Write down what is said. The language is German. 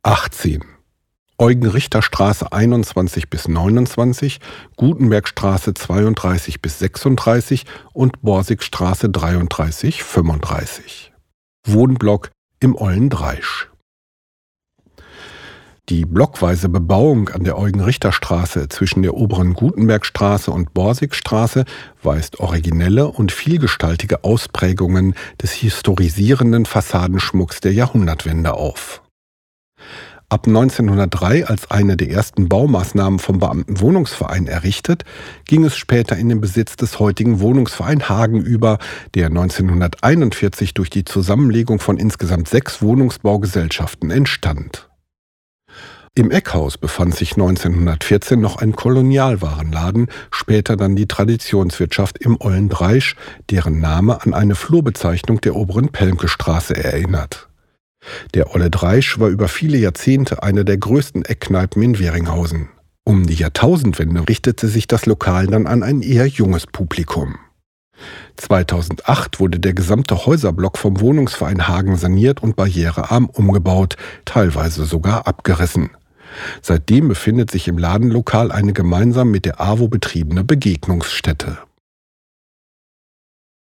18. Eugen-Richter-Straße 21 bis 29, Gutenbergstraße 32 bis 36 und Borsigstraße 33, 35. Wohnblock im Ollen Dreisch. Die blockweise Bebauung an der Eugen-Richter-Straße zwischen der oberen Gutenbergstraße und Borsigstraße weist originelle und vielgestaltige Ausprägungen des historisierenden Fassadenschmucks der Jahrhundertwende auf. Ab 1903 als eine der ersten Baumaßnahmen vom Beamtenwohnungsverein errichtet, ging es später in den Besitz des heutigen Wohnungsverein Hagen über, der 1941 durch die Zusammenlegung von insgesamt 6 Wohnungsbaugesellschaften entstand. Im Eckhaus befand sich 1914 noch ein Kolonialwarenladen, später dann die Traditionswirtschaft im Ollen Dreisch, deren Name an eine Flurbezeichnung der oberen Pelmke-Straße erinnert. Der Olle Dreisch war über viele Jahrzehnte eine der größten Eckkneipen in Weringhausen. Um die Jahrtausendwende richtete sich das Lokal dann an ein eher junges Publikum. 2008 wurde der gesamte Häuserblock vom Wohnungsverein Hagen saniert und barrierearm umgebaut, teilweise sogar abgerissen. Seitdem befindet sich im Ladenlokal eine gemeinsam mit der AWO betriebene Begegnungsstätte.